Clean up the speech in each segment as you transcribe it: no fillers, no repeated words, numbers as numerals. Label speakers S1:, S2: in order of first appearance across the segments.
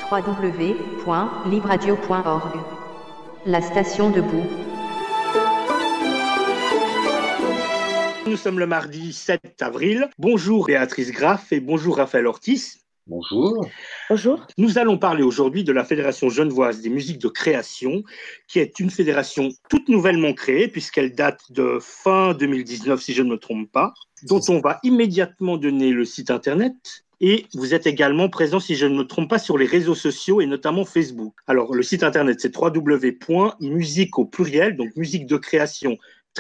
S1: www.libradio.org. La station debout.
S2: Nous sommes le mardi 7 avril. Bonjour Béatrice Graff et bonjour Raphaël Ortiz.
S3: Bonjour.
S4: Bonjour.
S2: Nous allons parler aujourd'hui de la Fédération genevoise des musiques de création, qui est une fédération toute nouvellement créée, puisqu'elle date de fin 2019, si je ne me trompe pas, dont on va immédiatement donner le site internet. Et vous êtes également présent, si je ne me trompe pas, sur les réseaux sociaux et notamment Facebook. Alors, le site internet, c'est www.musique au pluriel, donc musique de création,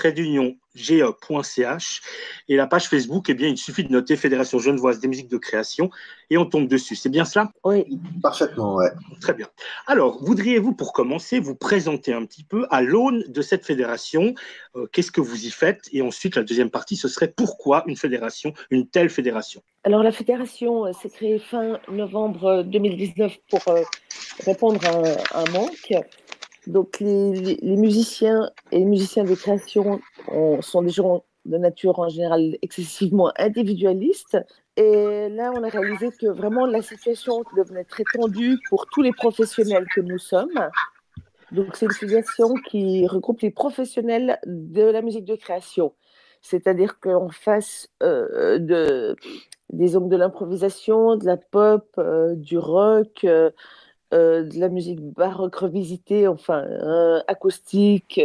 S2: ge.ch, et la page Facebook, eh bien, il suffit de noter Fédération genevoise des musiques de création et on tombe dessus. C'est bien cela?
S4: Oui.
S3: Parfaitement, ouais.
S2: Très bien. Alors, voudriez-vous, pour commencer, vous présenter un petit peu à l'aune de cette fédération, qu'est-ce que vous y faites? Et ensuite, la deuxième partie, ce serait pourquoi une fédération, une telle fédération?
S4: Alors, la fédération s'est créée fin novembre 2019 pour répondre à un manque. Donc, les musiciens et les musiciens de création sont des gens de nature en général excessivement individualistes. Et là, on a réalisé que vraiment la situation devenait très tendue pour tous les professionnels que nous sommes. Donc, c'est une fédération qui regroupe les professionnels de la musique de création. C'est-à-dire qu'on fasse de l'improvisation, de la pop, du rock, de la musique baroque revisitée, enfin acoustique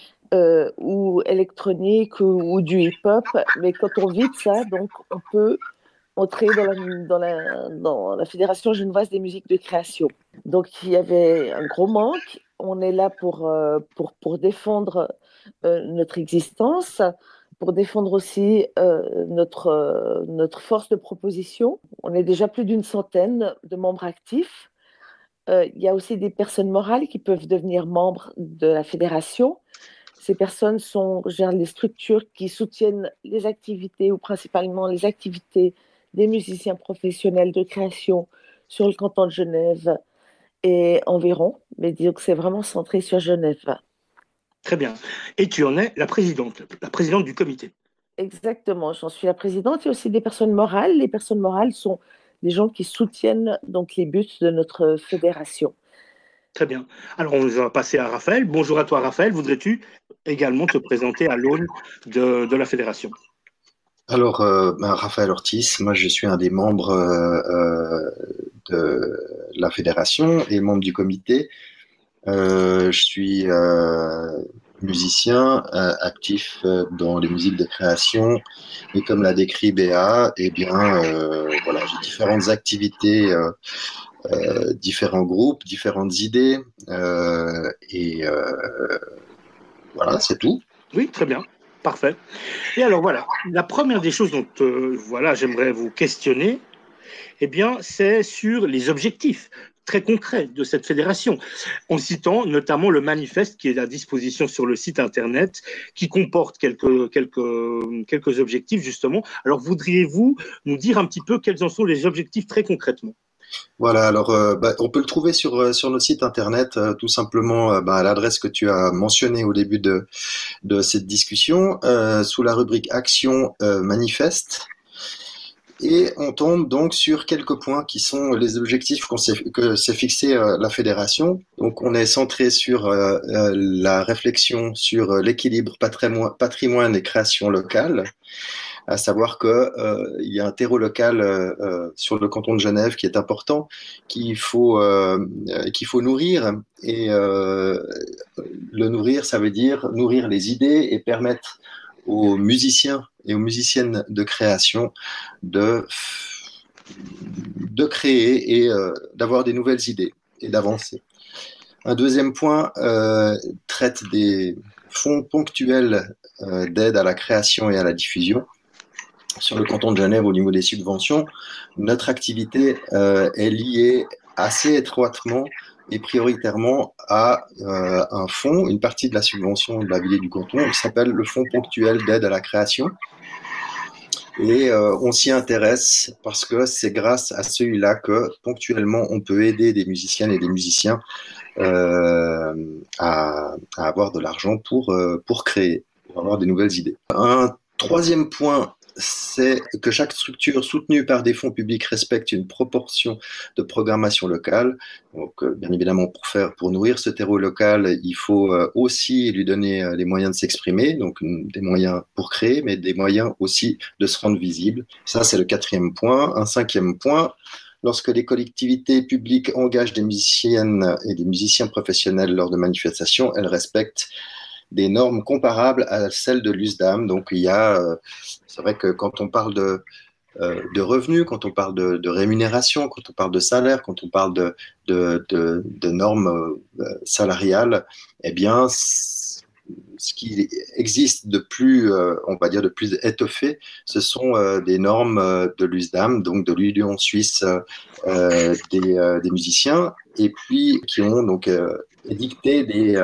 S4: ou électronique ou du hip-hop. Mais quand on vit de ça, donc on peut entrer dans la Fédération genevoise des musiques de création. Donc il y avait un gros manque. On est là pour défendre notre existence, pour défendre aussi notre force de proposition. On est déjà plus d'une centaine de membres actifs. Il y a aussi des personnes morales qui peuvent devenir membres de la fédération. Ces personnes sont les structures qui soutiennent les activités ou principalement les activités des musiciens professionnels de création sur le canton de Genève et environ. Mais disons que c'est vraiment centré sur Genève.
S2: Très bien. Et tu en es la présidente du comité.
S4: Exactement, j'en suis la présidente. Il y a aussi des personnes morales. Les personnes morales sont des gens qui soutiennent donc les buts de notre fédération.
S2: Très bien. Alors, on va passer à Raphaël. Bonjour à toi, Raphaël. Voudrais-tu également te présenter à l'aune de la fédération?
S3: Alors, Raphaël Ortiz, moi je suis un des membres de la fédération et membre du comité. Je suis musicien actif dans les musiques de création et comme l'a décrit Béa, eh bien voilà, j'ai différentes activités, différents groupes, différentes idées et voilà, c'est tout.
S2: Oui, très bien. Parfait. Et alors voilà, la première des choses dont voilà, j'aimerais vous questionner, eh bien, c'est sur les objectifs très concrets de cette fédération, en citant notamment le manifeste qui est à disposition sur le site internet, qui comporte quelques objectifs justement. Alors, voudriez-vous nous dire un petit peu quels en sont les objectifs très concrètement?
S3: Voilà, alors on peut le trouver sur notre site internet, tout simplement à l'adresse que tu as mentionnée au début de cette discussion, sous la rubrique Action manifeste. Et on tombe donc sur quelques points qui sont les objectifs que s'est fixé la fédération. Donc on est centré sur la réflexion sur l'équilibre patrimoine et création locale, à savoir que il y a un terreau local sur le canton de Genève qui est important, qu'il faut nourrir. Et le nourrir, ça veut dire nourrir les idées et permettre aux musiciens et aux musiciennes de création de créer et d'avoir des nouvelles idées et d'avancer. Un deuxième point traite des fonds ponctuels d'aide à la création et à la diffusion. Sur le canton de Genève, au niveau des subventions, notre activité est liée assez étroitement et prioritairement à un fonds, une partie de la subvention de la ville et du canton, qui s'appelle le Fonds ponctuel d'aide à la création. Et on s'y intéresse parce que c'est grâce à celui-là que ponctuellement on peut aider des musiciennes et des musiciens à avoir de l'argent pour créer, pour avoir des nouvelles idées. Un troisième point, c'est que chaque structure soutenue par des fonds publics respecte une proportion de programmation locale. Donc, bien évidemment, pour nourrir ce terreau local, il faut aussi lui donner les moyens de s'exprimer, donc des moyens pour créer, mais des moyens aussi de se rendre visible. Ça, c'est le 4e point. Un 5e point, lorsque les collectivités publiques engagent des musiciennes et des musiciens professionnels lors de manifestations, elles respectent des normes comparables à celles de l'USDAM. Donc, c'est vrai que quand on parle de revenus, quand on parle de rémunération, quand on parle de salaire, quand on parle de normes salariales, eh bien, ce qui existe de plus, on va dire, de plus étoffé, ce sont des normes de l'USDAM, donc de l'Union suisse des musiciens, et puis qui ont donc édicté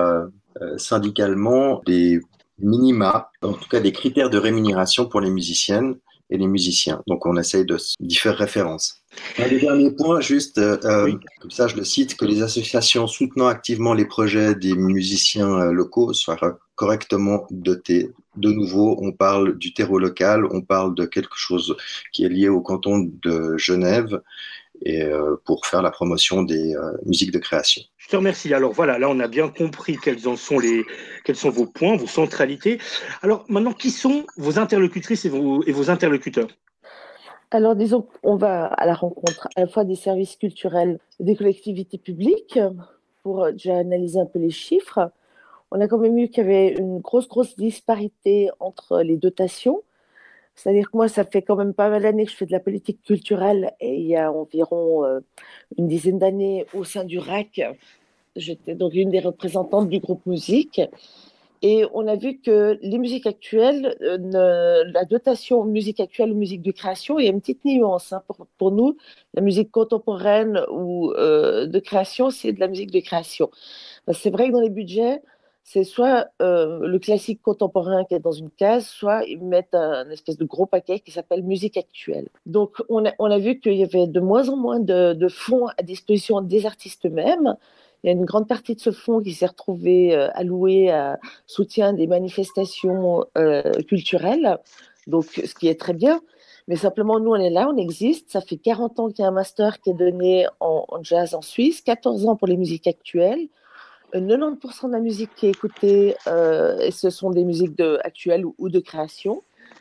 S3: syndicalement des minima, en tout cas des critères de rémunération pour les musiciennes et les musiciens. Donc on essaye d'y faire référence. Un des derniers points, juste,
S2: Oui.
S3: comme ça je le cite, que les associations soutenant activement les projets des musiciens locaux soient correctement dotées. De nouveau, on parle du terreau local, on parle de quelque chose qui est lié au canton de Genève, et pour faire la promotion des musiques de création.
S2: Je te remercie. Alors voilà, là on a bien compris quels sont vos points, vos centralités. Alors maintenant, qui sont vos interlocutrices et vos interlocuteurs?
S4: Alors, disons qu'on va à la rencontre à la fois des services culturels, des collectivités publiques, pour déjà analyser un peu les chiffres. On a quand même vu qu'il y avait une grosse disparité entre les dotations. C'est-à-dire que moi, ça fait quand même pas mal d'années que je fais de la politique culturelle et il y a environ une dizaine d'années au sein du RAC, j'étais donc une des représentantes du groupe musique. Et on a vu que les musiques actuelles, la dotation musique actuelle ou musique de création, il y a une petite nuance. Hein. Pour nous, la musique contemporaine ou de création, c'est de la musique de création. C'est vrai que dans les budgets, c'est soit le classique contemporain qui est dans une case, soit ils mettent un espèce de gros paquet qui s'appelle musique actuelle. Donc on a vu qu'il y avait de moins en moins de fonds à disposition des artistes eux-mêmes. Il y a une grande partie de ce fonds qui s'est retrouvé alloué à soutien des manifestations culturelles, donc ce qui est très bien. Mais simplement, nous, on est là, on existe. Ça fait 40 ans qu'il y a un master qui est donné en jazz en Suisse, 14 ans pour les musiques actuelles. 90% de la musique qui est écoutée, et ce sont des musiques actuelles ou de création.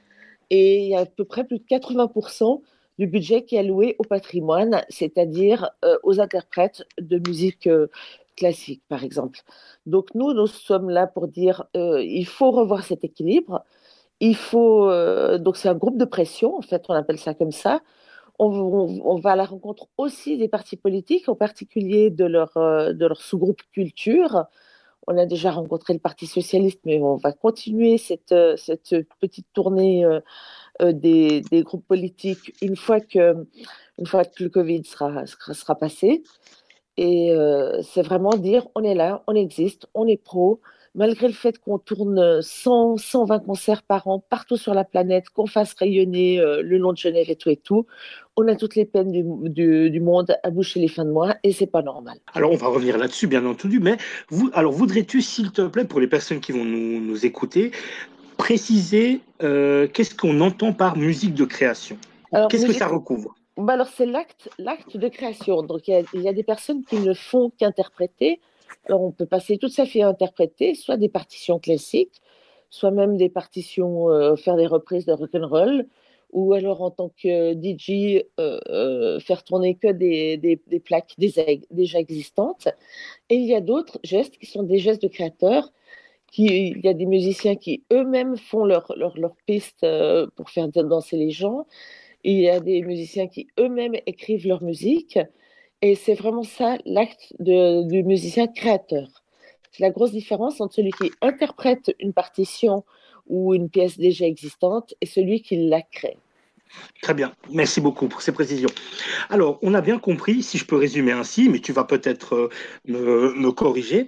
S4: Et il y a à peu près plus de 80% du budget qui est alloué au patrimoine, c'est-à-dire aux interprètes de musique classique, par exemple. Donc nous sommes là pour dire il faut revoir cet équilibre. Donc c'est un groupe de pression, en fait, on appelle ça comme ça. On va à la rencontre aussi des partis politiques, en particulier de leur sous-groupe culture. On a déjà rencontré le Parti socialiste, mais on va continuer cette petite tournée des groupes politiques une fois que le Covid sera passé. Et c'est vraiment dire, on est là, on existe, on est pro, malgré le fait qu'on tourne 120 concerts par an partout sur la planète, qu'on fasse rayonner le long de Genève et tout, on a toutes les peines du monde à boucher les fins de mois et c'est pas normal.
S2: Alors on va revenir là-dessus, bien entendu, mais voudrais-tu, s'il te plaît, pour les personnes qui vont nous écouter, préciser qu'est-ce qu'on entend par musique de création? Qu'est-ce que ça recouvre?
S4: Alors c'est l'acte de création. Donc il y a des personnes qui ne font qu'interpréter. Alors on peut passer toute sa vie à interpréter, soit des partitions classiques, soit même des partitions, faire des reprises de rock'n'roll, ou alors en tant que DJ, faire tourner que des plaques déjà existantes. Et il y a d'autres gestes qui sont des gestes de créateurs. Il y a des musiciens qui eux-mêmes font leur piste pour faire danser les gens. Il y a des musiciens qui eux-mêmes écrivent leur musique. Et c'est vraiment ça l'acte du musicien créateur. C'est la grosse différence entre celui qui interprète une partition ou une pièce déjà existante et celui qui la crée.
S2: Très bien, merci beaucoup pour ces précisions. Alors, on a bien compris, si je peux résumer ainsi, mais tu vas peut-être me corriger.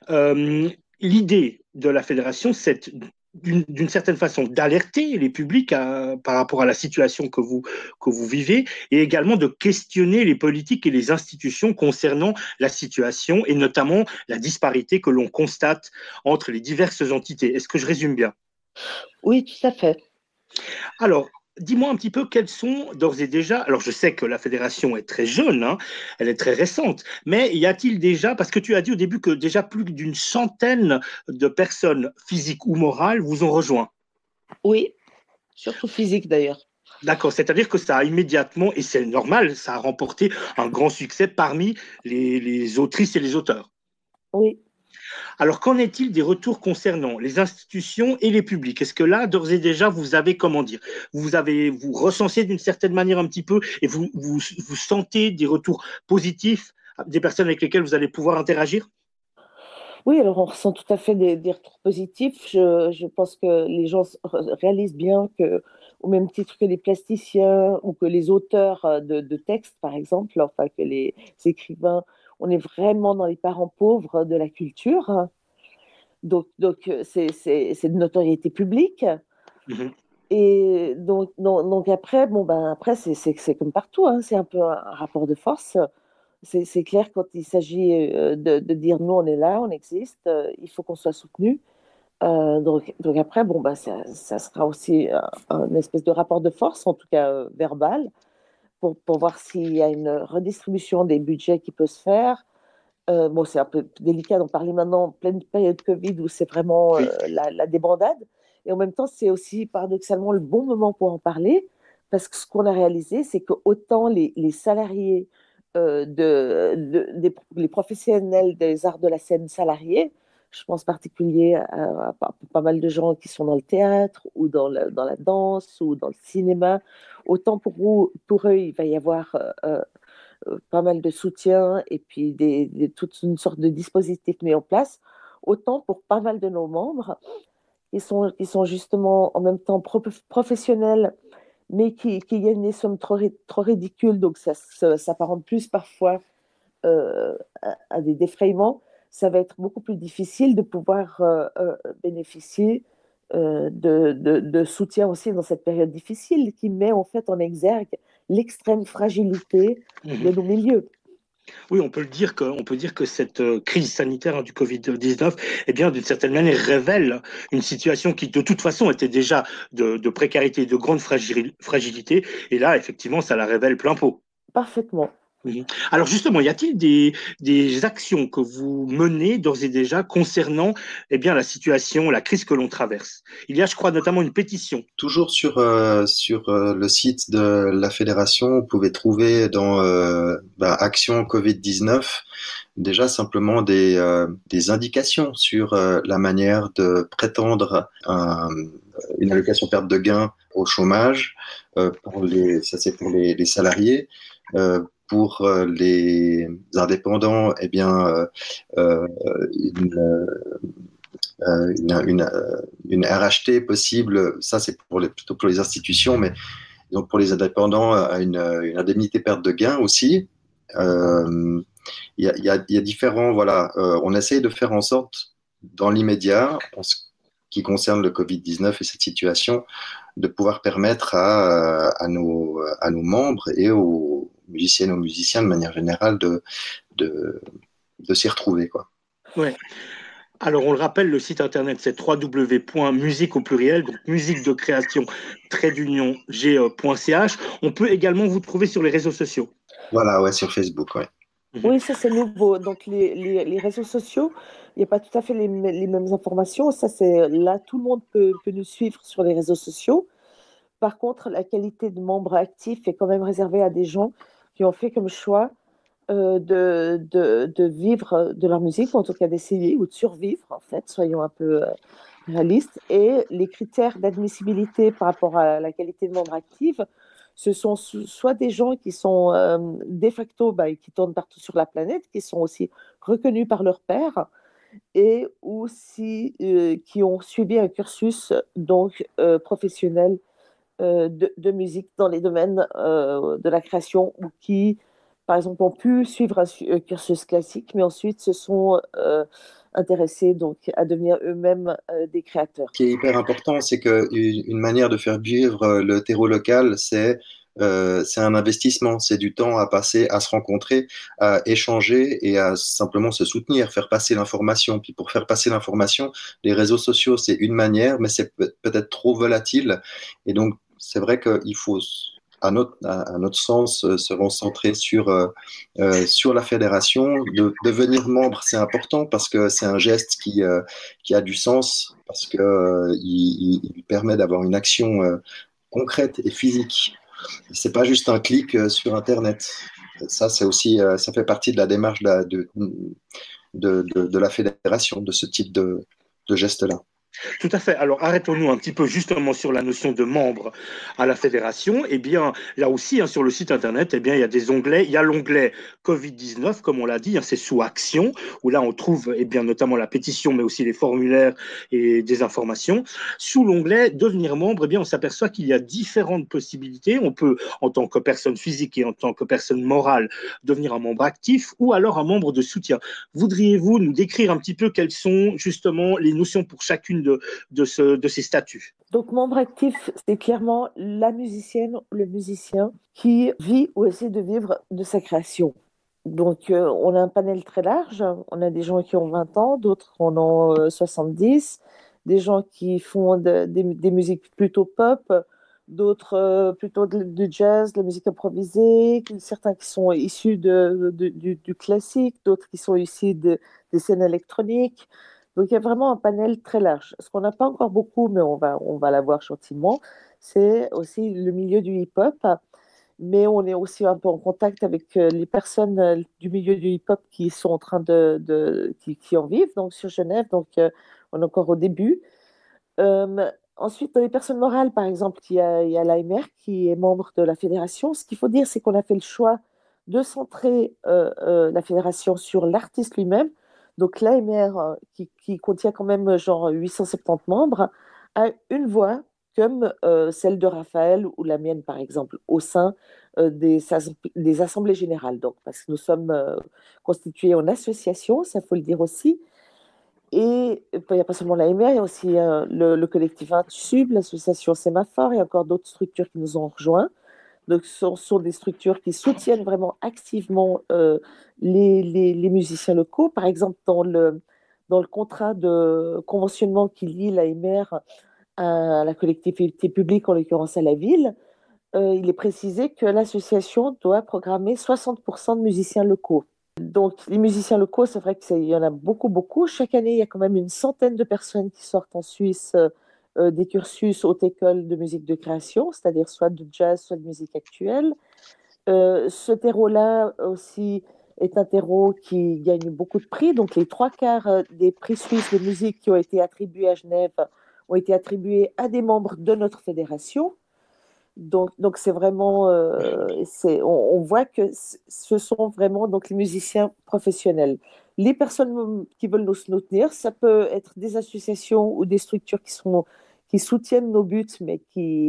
S2: L'idée de la fédération, c'est d'une certaine façon d'alerter les publics par rapport à la situation que vous vivez et également de questionner les politiques et les institutions concernant la situation et notamment la disparité que l'on constate entre les diverses entités. Est-ce que je résume bien?
S4: Oui, tout à fait.
S2: Alors, dis-moi un petit peu quels sont d'ores et déjà, alors je sais que la fédération est très jeune, hein, elle est très récente, mais y a-t-il déjà, parce que tu as dit au début que déjà plus d'une centaine de personnes physiques ou morales vous ont rejoint.
S4: Oui, surtout physique d'ailleurs.
S2: D'accord, c'est-à-dire que ça a immédiatement, et c'est normal, ça a remporté un grand succès parmi les autrices et les auteurs.
S4: Oui.
S2: Alors, qu'en est-il des retours concernant les institutions et les publics? Est-ce que là, d'ores et déjà, vous avez, comment dire, vous recensez d'une certaine manière un petit peu et vous sentez des retours positifs des personnes avec lesquelles vous allez pouvoir interagir?
S4: Oui, alors on ressent tout à fait des retours positifs. Je pense que les gens réalisent bien que, au même titre que les plasticiens ou que les auteurs de textes, par exemple, enfin que les écrivains, on est vraiment dans les parents pauvres de la culture. Donc c'est de notoriété publique.
S2: Mhm.
S4: Et donc après, bon, ben, après c'est comme partout, hein, c'est un peu un rapport de force. C'est clair quand il s'agit de dire nous on est là, on existe, il faut qu'on soit soutenu. Donc après, bon, bah, ça sera aussi un espèce de rapport de force, en tout cas verbal, pour voir s'il y a une redistribution des budgets qui peut se faire. Bon, c'est un peu délicat d'en parler maintenant en pleine période Covid où c'est vraiment
S2: Oui.
S4: la débandade. Et en même temps, c'est aussi paradoxalement le bon moment pour en parler parce que ce qu'on a réalisé, c'est que autant les salariés, les professionnels des arts de la scène salariés, je pense en particulier à pas mal de gens qui sont dans le théâtre ou dans la danse ou dans le cinéma, autant pour eux, il va y avoir pas mal de soutien et puis toute une sorte de dispositif mis en place, autant pour pas mal de nos membres qui sont justement en même temps professionnels, mais qui gagnent des sommes trop ridicules, donc ça s'apparente plus parfois à des défrayements. Ça va être beaucoup plus difficile de pouvoir bénéficier de soutien aussi dans cette période difficile qui met en fait en exergue l'extrême fragilité de
S2: Mhm.
S4: nos milieux.
S2: Oui, on peut dire que cette crise sanitaire, hein, du Covid-19, eh bien, d'une certaine manière, révèle une situation qui, de toute façon, était déjà de précarité, de grande fragilité. Et là, effectivement, ça la révèle plein pot.
S4: Parfaitement.
S2: Mhm. Alors justement, y a-t-il des actions que vous menez d'ores et déjà concernant, eh bien, la situation, la crise que l'on traverse? Il y a, je crois, notamment une pétition.
S3: Toujours sur le site de la fédération, vous pouvez trouver dans Action Covid-19 déjà simplement des indications sur la manière de prétendre une allocation perte de gain au chômage. Ça c'est pour les salariés. Pour les indépendants, eh bien, une, une RHT possible, ça c'est plutôt pour les institutions, mais donc pour les indépendants, une indemnité perte de gain aussi. Il y a différents, voilà, on essaye de faire en sorte, dans l'immédiat, en ce qui concerne le Covid-19 et cette situation, de pouvoir permettre à nos membres et aux musiciennes, aux musiciens de manière générale de s'y retrouver, quoi.
S2: Ouais. Alors, on le rappelle, le site internet, c'est www.musique au pluriel, donc musique de création, g.ch. On peut également vous trouver sur les réseaux sociaux.
S3: Voilà, ouais, sur Facebook, ouais.
S4: Oui, ça c'est nouveau. Donc les réseaux sociaux, il n'y a pas tout à fait les mêmes informations. Ça c'est là, tout le monde peut nous suivre sur les réseaux sociaux. Par contre, la qualité de membre actif est quand même réservée à des gens qui ont fait comme choix de vivre de leur musique, ou en tout cas d'essayer ou de survivre, en fait, soyons un peu réalistes. Et les critères d'admissibilité par rapport à la qualité de membre active, ce sont soit des gens qui sont de facto, qui tournent partout sur la planète, qui sont aussi reconnus par leur père, et aussi qui ont suivi un cursus donc professionnel de musique dans les domaines de la création ou qui, par exemple, ont pu suivre un cursus classique, mais ensuite se sont intéressés donc, à devenir eux-mêmes des créateurs.
S3: Ce qui est hyper important, c'est qu'une manière de faire vivre le terreau local, c'est un investissement, c'est du temps à passer, à se rencontrer, à échanger et à simplement se soutenir, faire passer l'information. Puis pour faire passer l'information, les réseaux sociaux, c'est une manière, mais c'est peut-être trop volatile. Et donc, c'est vrai qu'il faut, à notre sens, se concentrer sur la fédération. Devenir membre, c'est important parce que c'est un geste qui a du sens, parce que, il permet d'avoir une action concrète et physique. C'est pas juste un clic sur Internet. Ça, c'est aussi, ça fait partie de la démarche de la fédération, de ce type de geste-là.
S2: Tout à fait. Alors, arrêtons-nous un petit peu justement sur la notion de membre à la fédération. Eh bien, là aussi, sur le site internet, eh bien, il y a des onglets. Il y a l'onglet Covid-19, comme on l'a dit, c'est sous Action, où là, on trouve eh bien, notamment la pétition, mais aussi les formulaires et des informations. Sous l'onglet Devenir membre, eh bien, on s'aperçoit qu'il y a différentes possibilités. On peut, en tant que personne physique et en tant que personne morale, devenir un membre actif ou alors un membre de soutien. Voudriez-vous nous décrire un petit peu quelles sont justement les notions pour chacune de ces statuts?
S4: Donc, membre actif, c'est clairement la musicienne, le musicien qui vit ou essaie de vivre de sa création. Donc, on a un panel très large. On a des gens qui ont 20 ans, d'autres en ont 70, des gens qui font des musiques plutôt pop, d'autres plutôt de jazz, de la musique improvisée, certains qui sont issus du classique, d'autres qui sont issus des scènes électroniques. Donc, il y a vraiment un panel très large. Ce qu'on n'a pas encore beaucoup, mais on va l'avoir gentiment, c'est aussi le milieu du hip-hop. Mais on est aussi un peu en contact avec les personnes du milieu du hip-hop qui sont en train qui en vivent, donc sur Genève. Donc, on est encore au début. Ensuite, dans les personnes morales, par exemple, il y a l'AMR qui est membre de la fédération. Ce qu'il faut dire, c'est qu'on a fait le choix de centrer la fédération sur l'artiste lui-même. Donc, l'AMR, qui contient quand même genre 870 membres, a une voix comme celle de Raphaël ou la mienne, par exemple, au sein des assemblées générales. Donc, parce que nous sommes constitués en association, ça faut le dire aussi. Et il n'y a pas seulement l'AMR, il y a aussi le collectif Sub, l'association Sémaphore et encore d'autres structures qui nous ont rejoints. Donc, ce sont des structures qui soutiennent vraiment activement les musiciens locaux. Par exemple, dans le contrat de conventionnement qui lie l'AMR à la collectivité publique, en l'occurrence à la ville, il est précisé que l'association doit programmer 60% de musiciens locaux. Donc, les musiciens locaux, c'est vrai qu'il y en a beaucoup, beaucoup. Chaque année, il y a quand même une centaine de personnes qui sortent en Suisse des cursus haute école de musique de création, c'est-à-dire soit de jazz, soit de musique actuelle. Ce terreau-là aussi est un terreau qui gagne beaucoup de prix. Donc, les trois quarts des prix suisses de musique qui ont été attribués à Genève ont été attribués à des membres de notre fédération. Donc c'est vraiment, on voit que ce sont vraiment donc les musiciens professionnels. Les personnes qui veulent nous soutenir, ça peut être des associations ou des structures qui soutiennent nos buts, mais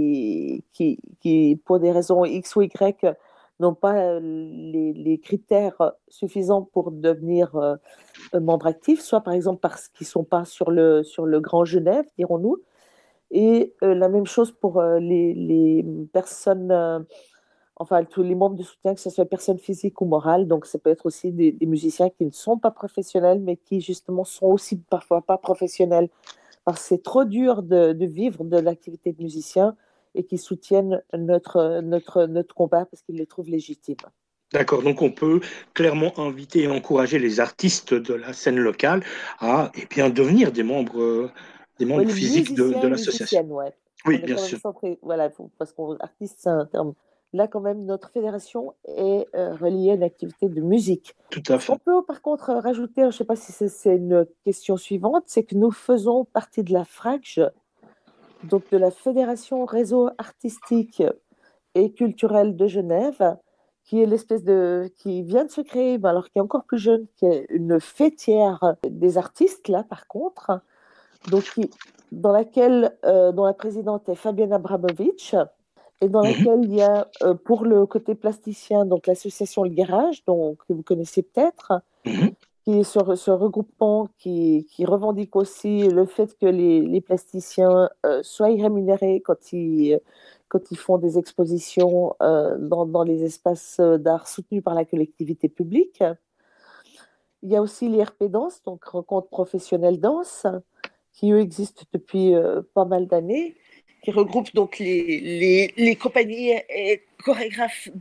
S4: qui pour des raisons X ou Y, n'ont pas les critères suffisants pour devenir membre actif, soit par exemple parce qu'ils ne sont pas sur le Grand Genève, dirons-nous. Et la même chose pour les personnes, enfin tous les membres de soutien, que ce soit personnes physiques ou morales. Donc ça peut être aussi des musiciens qui ne sont pas professionnels, mais qui justement sont aussi parfois pas professionnels, parce que c'est trop dur de vivre de l'activité de musicien et qui soutiennent notre combat parce qu'ils les trouvent légitimes.
S2: D'accord, donc on peut clairement inviter et encourager les artistes de la scène locale à bien, devenir des membres
S4: Oui, les
S2: physiques de
S4: musiciens et
S2: l'association.
S4: musiciennes, ouais.
S2: Oui,
S4: On est
S2: bien
S4: quand même
S2: sûr,
S4: centré, voilà, parce qu'artiste, c'est un terme. Là, quand même, notre fédération est reliée à une activité de musique.
S2: tout à
S4: Ce qu'on
S2: fait.
S4: peut, par contre, rajouter, je ne sais pas si c'est une question suivante, c'est que nous faisons partie de la FRAGE, donc de la Fédération Réseau Artistique et Culturel de Genève, qui est qui vient de se créer, alors qui est encore plus jeune, qui est une fêtière des artistes, là, par contre, donc dont la présidente est Fabienne Abramovic, et dans
S2: Mhm,
S4: laquelle il y a, pour le côté plasticien, donc l'association Le Garage, que vous connaissez peut-être,
S2: mhm.
S4: qui est ce regroupement qui revendique aussi le fait que les plasticiens soient rémunérés quand ils font des expositions dans les espaces d'art soutenus par la collectivité publique. Il y a aussi l'IRP Danse, donc Rencontre professionnelle danse, qui eux existent depuis pas mal d'années qui regroupe donc les compagnies et chorégraphes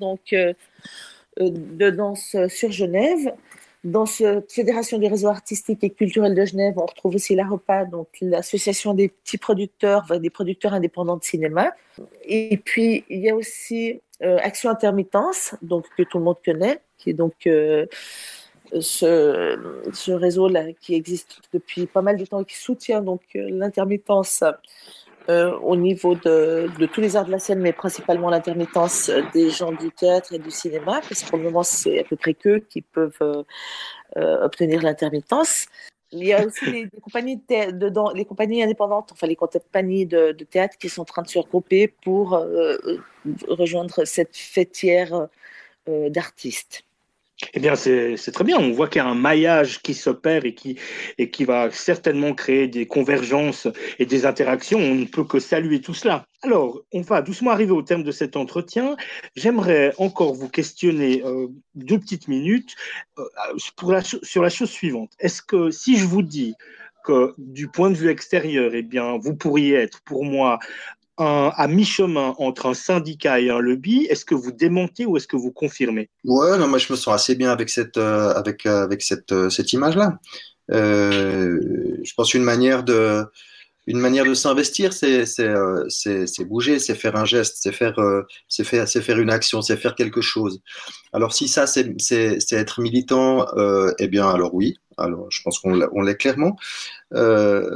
S4: de danse sur Genève. Dans cette fédération des réseaux artistiques et culturels de Genève, on retrouve aussi l'AREPA, donc l'association des petits producteurs, des producteurs indépendants de cinéma. Et puis, il y a aussi Action Intermittence, donc, que tout le monde connaît, qui est donc ce réseau-là qui existe depuis pas mal de temps et qui soutient donc l'intermittence au niveau de tous les arts de la scène, mais principalement l'intermittence des gens du théâtre et du cinéma, parce que pour le moment, c'est à peu près qu'eux qui peuvent obtenir l'intermittence. Il y a aussi les compagnies, les compagnies indépendantes, enfin les compagnies de théâtre qui sont en train de se regrouper pour rejoindre cette fêtière d'artistes.
S2: Eh bien, c'est très bien. On voit qu'il y a un maillage qui s'opère et qui va certainement créer des convergences et des interactions. On ne peut que saluer tout cela. Alors, on va doucement arriver au terme de cet entretien. J'aimerais encore vous questionner 2 petites minutes sur la chose suivante. Est-ce que si je vous dis que du point de vue extérieur, eh bien, vous pourriez être pour moi à mi-chemin entre un syndicat et un lobby, est-ce que vous démentez ou est-ce que vous confirmez?
S3: Ouais, non, moi je me sens assez bien avec cette image-là. Je pense une manière de s'investir, c'est bouger, c'est faire un geste, c'est faire une action, c'est faire quelque chose. Alors si ça c'est être militant, eh bien alors oui. Alors je pense on l'est clairement. Euh,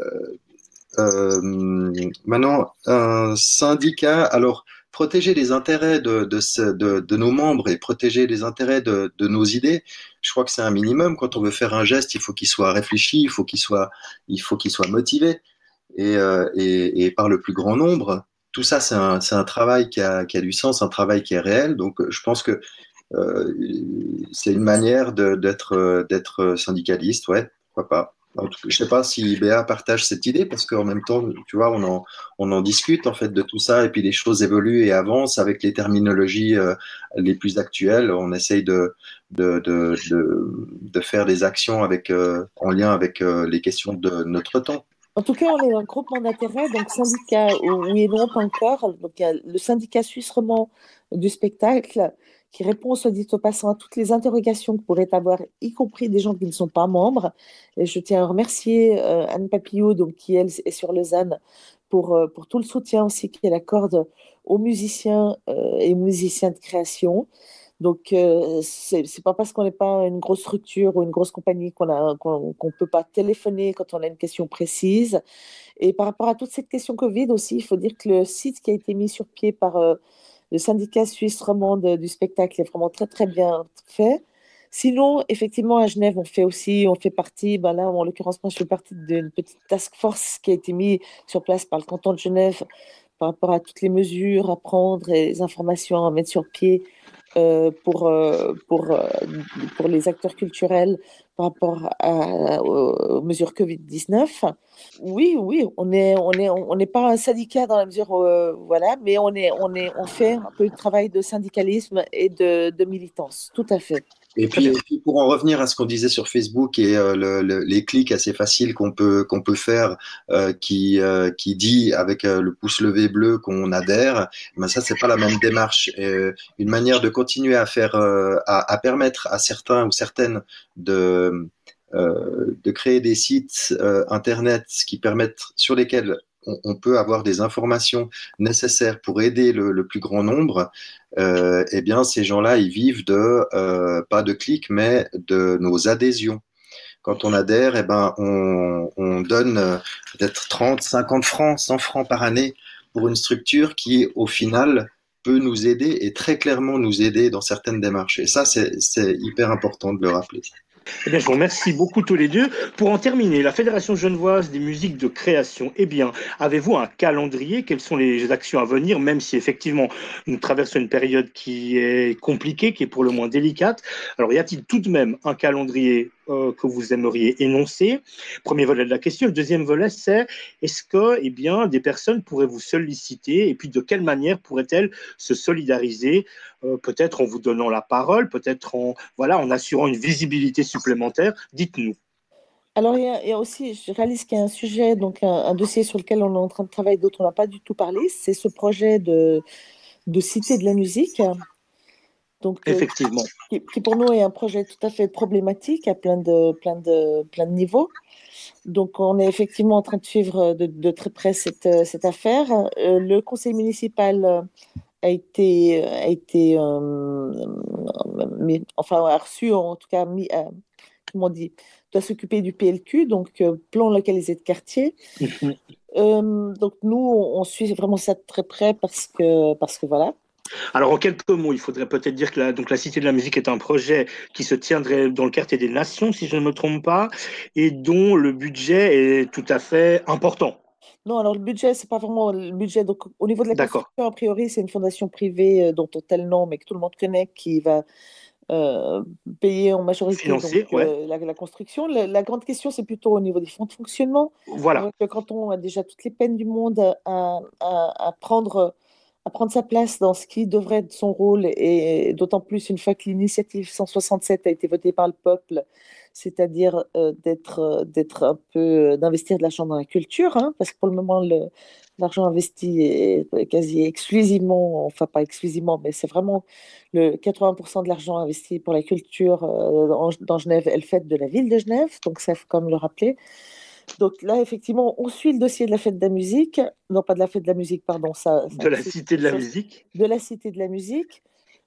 S3: Maintenant, un syndicat, alors protéger les intérêts de nos membres et protéger les intérêts de nos idées, je crois que c'est un minimum. Quand on veut faire un geste, il faut qu'il soit réfléchi, il faut qu'il soit motivé et par le plus grand nombre. Tout ça, c'est un travail qui a du sens, un travail qui est réel. Donc, je pense que euh, c'est une manière d'être syndicaliste, ouais, pourquoi pas. En tout cas, je sais pas si Béa partage cette idée parce qu'en même temps, tu vois, on en discute en fait de tout ça et puis les choses évoluent et avancent avec les terminologies les plus actuelles. On essaye de faire des actions en lien avec les questions de notre temps.
S4: En tout cas, on est un groupement d'intérêt, donc syndicat, oui et non, pas encore. Donc, il y a le syndicat suisse romand du spectacle qui répond, soit dit au passant, à toutes les interrogations que pourraient avoir, y compris des gens qui ne sont pas membres. Et je tiens à remercier Anne Papillot, donc, qui, elle, est sur Lausanne, pour tout le soutien aussi qu'elle accorde aux musiciens et aux musiciens de création. Donc, c'est pas parce qu'on n'est pas une grosse structure ou une grosse compagnie qu'on peut pas téléphoner quand on a une question précise. Et par rapport à toute cette question Covid aussi, il faut dire que le site qui a été mis sur pied par le syndicat suisse romand du spectacle est vraiment très, très bien fait. Sinon, effectivement, à Genève, on fait partie, ben là, en l'occurrence, moi, je fais partie d'une petite task force qui a été mise sur place par le canton de Genève par rapport à toutes les mesures à prendre et les informations à mettre sur pied euh, pour, euh, pour, euh, pour les acteurs culturels par rapport aux mesures Covid-19. Oui, oui, on n'est pas un syndicat dans la mesure où, voilà, mais on fait un peu de travail de syndicalisme et de militance, tout à fait.
S3: Et puis, pour en revenir à ce qu'on disait sur Facebook et les clics assez faciles qu'on peut faire, qui dit avec le pouce levé bleu qu'on adhère, ben ça c'est pas la même démarche. Une manière de continuer à faire, à permettre à certains ou certaines de créer des sites internet qui permettent sur lesquels on peut avoir des informations nécessaires pour aider le plus grand nombre, eh bien, ces gens-là, ils vivent pas de clics, mais de nos adhésions. Quand on adhère, eh ben, on donne peut-être 30, 50 francs, 100 francs par année pour une structure qui, au final, peut nous aider et très clairement nous aider dans certaines démarches. Et ça, c'est hyper important de le rappeler.
S2: Eh bien, je vous remercie beaucoup tous les deux. Pour en terminer, la Fédération genevoise des musiques de création, eh bien, avez-vous un calendrier? Quelles sont les actions à venir, même si effectivement nous traversons une période qui est compliquée, qui est pour le moins délicate? Alors, y a-t-il tout de même un calendrier que vous aimeriez énoncer? Premier volet de la question. Le deuxième volet, c'est est-ce que, eh bien, des personnes pourraient vous solliciter et puis de quelle manière pourraient-elles se solidariser, peut-être en vous donnant la parole, peut-être en assurant une visibilité supplémentaire? Dites-nous.
S4: Alors, il y a aussi, je réalise qu'il y a un sujet, donc un dossier sur lequel on est en train de travailler, dont on n'a pas du tout parlé, c'est ce projet de cité de la musique, donc,
S2: Effectivement.
S4: qui pour nous est un projet tout à fait problématique à plein de niveaux. Donc, on est effectivement en train de suivre de très près cette affaire. Le conseil municipal a reçu, en tout cas, comment on dit, doit s'occuper du PLQ, donc plan localisé de quartier.
S2: Mhm.
S4: Donc, nous, on suit vraiment ça de très près parce que voilà.
S2: Alors, en quelques mots, il faudrait peut-être dire que la Cité de la musique est un projet qui se tiendrait dans le quartier des Nations, si je ne me trompe pas, et dont le budget est tout à fait important.
S4: Non, alors le budget, c'est pas vraiment le budget. Donc, au niveau de la
S2: D'accord.
S4: construction, a priori, c'est une fondation privée dont on tel nom, mais que tout le monde connaît, qui va euh, payer en majorité donc,
S2: Financier, ouais.
S4: la construction. La grande question, c'est plutôt au niveau des fonds de fonctionnement.
S2: Voilà.
S4: Le canton a déjà toutes les peines du monde à prendre sa place dans ce qui devrait être son rôle, et d'autant plus une fois que l'initiative 167 a été votée par le peuple, c'est-à-dire d'être un peu, d'investir de l'argent dans la culture, hein, parce que pour le moment, l'argent investi est quasi exclusivement, enfin pas exclusivement, mais c'est vraiment le 80% de l'argent investi pour la culture dans Genève est le fait de la ville de Genève, donc ça, il faut quand même le rappeler. Donc là, effectivement, on suit le dossier de la fête de la musique, non pas de la fête de la musique, pardon,
S2: De la
S4: c'est
S2: Cité de
S4: quelque
S2: la
S4: chose,
S2: musique.
S4: de la cité de la musique.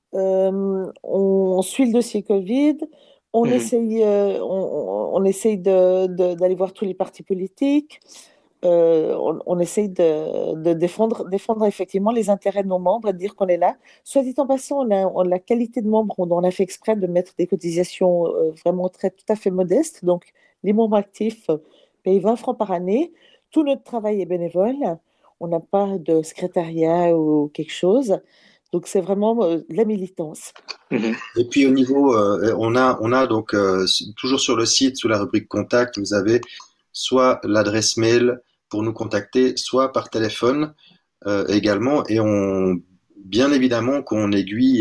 S4: On suit le dossier Covid,
S2: Mhm.
S4: on essaye d'aller voir tous les partis politiques. On essaye de défendre effectivement les intérêts de nos membres et de dire qu'on est là. Soit dit en passant, on a la qualité de membre, on a fait exprès de mettre des cotisations vraiment tout à fait modestes. Donc, les membres actifs payent 20 francs par année. Tout notre travail est bénévole. On n'a pas de secrétariat ou quelque chose. Donc, c'est vraiment de la militance.
S2: Mhm.
S3: Et puis au niveau, on a donc toujours sur le site, sous la rubrique contact, vous avez soit l'adresse mail pour nous contacter, soit par téléphone également. Et bien évidemment qu'on aiguille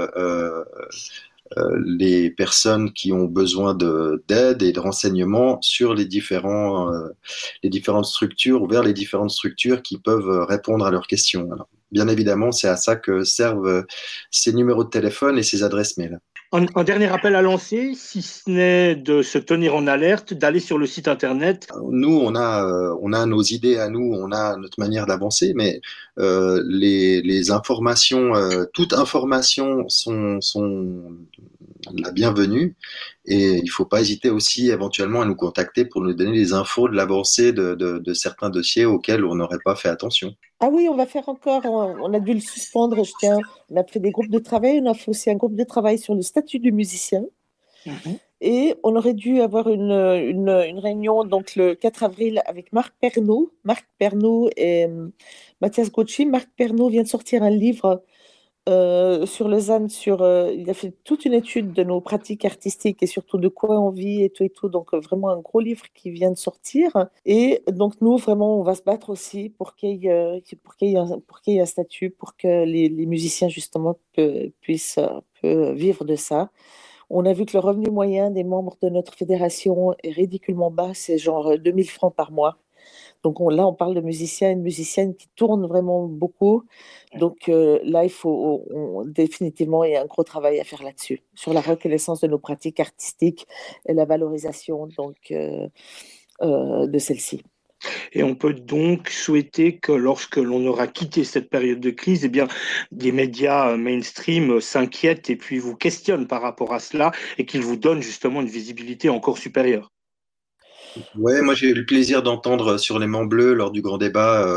S3: les personnes qui ont besoin d'aide et de renseignements sur les différentes structures ou vers les différentes structures qui peuvent répondre à leurs questions. Alors, bien évidemment, c'est à ça que servent ces numéros de téléphone et ces adresses mail.
S2: Un dernier appel à lancer, si ce n'est de se tenir en alerte, d'aller sur le site internet.
S3: Nous, on a nos idées à nous, on a notre manière d'avancer, mais les informations, toute information sont la bienvenue. Et il ne faut pas hésiter aussi éventuellement à nous contacter pour nous donner les infos de l'avancée de certains dossiers auxquels on n'aurait pas fait attention.
S4: Ah oui, on va faire encore, on a dû le suspendre, je tiens, on a fait des groupes de travail, on a fait aussi un groupe de travail sur le statut du musicien,
S2: Mhm.
S4: et on aurait dû avoir une réunion donc le 4 avril avec Marc Pernaud et Mathias Gauchy. Marc Pernaud vient de sortir un livre sur Lausanne, il a fait toute une étude de nos pratiques artistiques et surtout de quoi on vit et tout. Donc, vraiment un gros livre qui vient de sortir. Et donc, nous, vraiment, on va se battre aussi pour qu'il y ait un statut, pour que les musiciens, justement, puissent vivre de ça. On a vu que le revenu moyen des membres de notre fédération est ridiculement bas, c'est genre 2000 francs par mois. Donc là, on parle de musiciens et de musiciennes qui tournent vraiment beaucoup. Donc là, définitivement, il y a un gros travail à faire là-dessus, sur la reconnaissance de nos pratiques artistiques et la valorisation de celles-ci.
S2: Et on peut donc souhaiter que lorsque l'on aura quitté cette période de crise, eh bien, des médias mainstream s'inquiètent et puis vous questionnent par rapport à cela et qu'ils vous donnent justement une visibilité encore supérieure.
S3: Ouais, moi j'ai eu le plaisir d'entendre sur l'aimant bleu lors du grand débat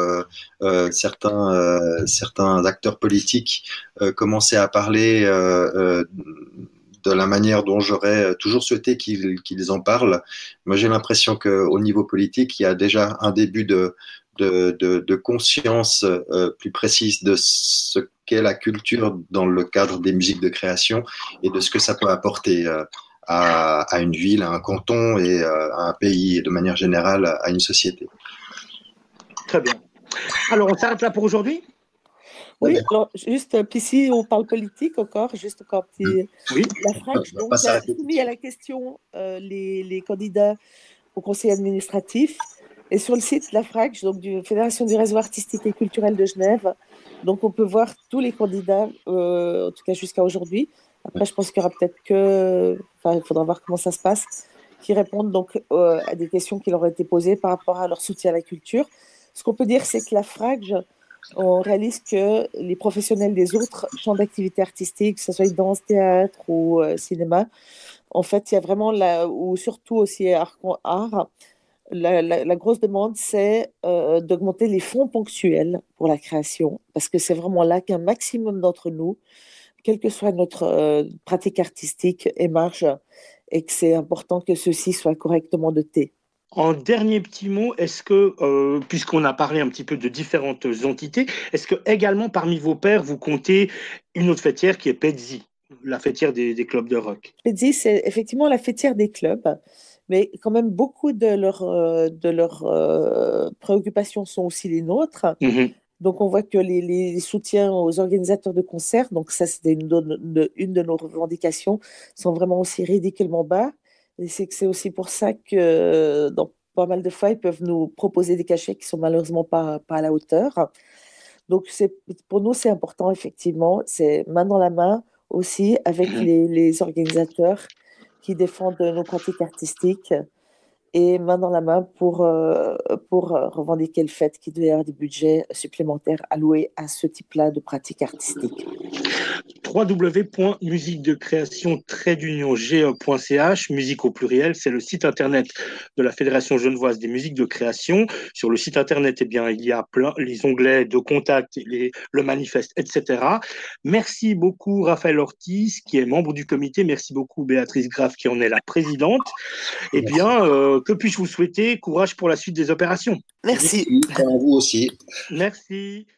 S3: certains acteurs politiques commencer à parler de la manière dont j'aurais toujours souhaité qu'ils en parlent. Moi j'ai l'impression qu'au niveau politique, il y a déjà un début de conscience plus précise de ce qu'est la culture dans le cadre des musiques de création et de ce que ça peut apporter. À une ville, à un canton et à un pays et de manière générale à une société.
S2: Très bien. Alors, on s'arrête là pour aujourd'hui?
S4: Oui, alors juste, puis si on parle politique encore, juste encore petit,
S2: Oui.
S4: la FRAC, donc, a soumis à la question les candidats au conseil administratif. Et sur le site de la FRAC, donc de la Fédération du réseau artistique et culturel de Genève, donc on peut voir tous les candidats, en tout cas jusqu'à aujourd'hui. Après, je pense qu'il y aura peut-être il faudra voir comment ça se passe, qui répondent donc à des questions qui leur ont été posées par rapport à leur soutien à la culture. Ce qu'on peut dire, c'est que la FRAC, on réalise que les professionnels des autres champs d'activité artistique, que ce soit danse, théâtre ou cinéma, en fait, il y a vraiment, ou surtout aussi art, la grosse demande, c'est d'augmenter les fonds ponctuels pour la création, parce que c'est vraiment là qu'un maximum d'entre nous, quelle que soit notre pratique artistique, émerge, et que c'est important que ceci soit correctement doté.
S2: En dernier petit mot, est-ce que, puisqu'on a parlé un petit peu de différentes entités, est-ce que également parmi vos pairs, vous comptez une autre fêtière qui est Pezzi, la fêtière des clubs de rock?
S4: Pezzi, c'est effectivement la fêtière des clubs. Mais quand même, beaucoup de leurs préoccupations sont aussi les nôtres.
S2: Mm-hmm.
S4: Donc, on voit que les soutiens aux organisateurs de concerts, donc ça, c'était une de nos revendications, sont vraiment aussi ridiculement bas. Et c'est aussi pour ça que, dans pas mal de fois, ils peuvent nous proposer des cachets qui sont malheureusement pas à la hauteur. Donc, pour nous, c'est important, effectivement. C'est main dans la main aussi avec les organisateurs qui défendent nos pratiques artistiques et main dans la main pour revendiquer le fait qu'il doit y avoir des budgets supplémentaires alloués à ce type-là de pratiques artistiques.
S2: www.musiquedecréation-ge.ch, musique au pluriel, c'est le site internet de la Fédération genevoise des musiques de création. Sur le site internet, il y a les onglets de contact, le manifeste, etc. Merci beaucoup Raphaël Ortiz, qui est membre du comité. Merci beaucoup Béatrice Graff, qui en est la présidente. Eh bien, que puis-je vous souhaiter? Courage pour la suite des opérations.
S4: Merci.
S3: À vous aussi.
S2: Merci.